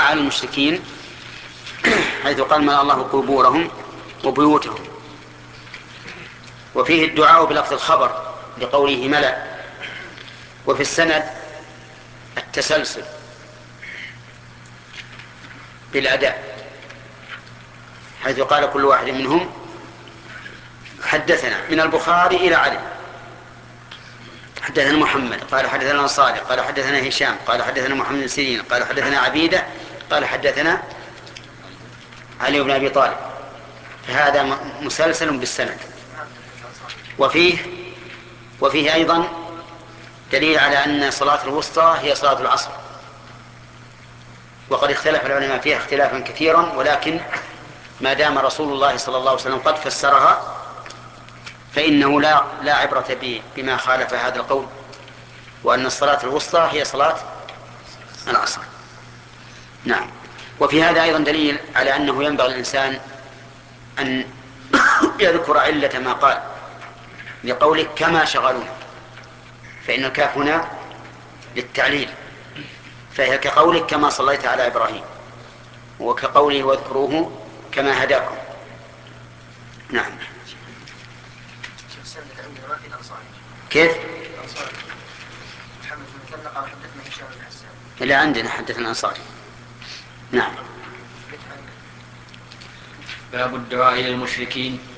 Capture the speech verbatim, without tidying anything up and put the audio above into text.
على المشركين حيث قال ملأ الله قبورهم وبيوتهم. وفيه الدعاء بلفظ الخبر لقوله ملأ. وفي السند التسلسل بالأداء حيث قال كل واحد منهم حدثنا، من البخاري إلى علي حدثنا محمد قال حدثنا صالح قال حدثنا هشام قال حدثنا محمد بن سيرين قال حدثنا عبيدة قال حدثنا علي بن أبي طالب، فهذا مسلسل بالسند. وفيه وفيه أيضا دليل على أن صلاة الوسطى هي صلاة العصر، وقد اختلف العلماء فيها اختلافا كثيرا، ولكن ما دام رسول الله صلى الله عليه وسلم قد فسرها فإنه لا لا عبرة بما خالف هذا القول، وأن الصلاة الوسطى هي صلاة العصر. نعم. وفي هذا أيضا دليل على أنه ينبغي الإنسان أن يذكر علة ما قال لقولك كما شغلون، فإن الكاف هنا للتعليل، فهي كقولك كما صليت على إبراهيم، وكقوله واذكروه كما هداكم. نعم. كيف؟ اللي عندنا حدثنا الأنصاري. نعم. باب الدعاء إلى المشركين.